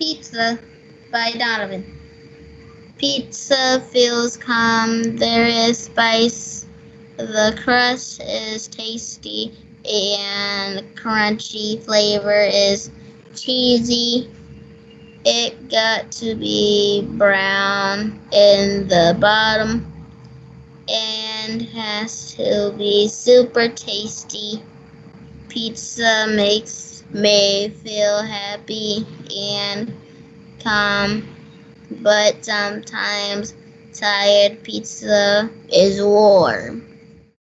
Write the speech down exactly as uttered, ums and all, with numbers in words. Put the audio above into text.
Pizza by Donovan. Pizza feels calm, there is spice, the crust is tasty, and crunchy flavor is cheesy. It got to be brown in the bottom and has to be super tasty. Pizza makes me feel happy and calm, but sometimes tired pizza is warm.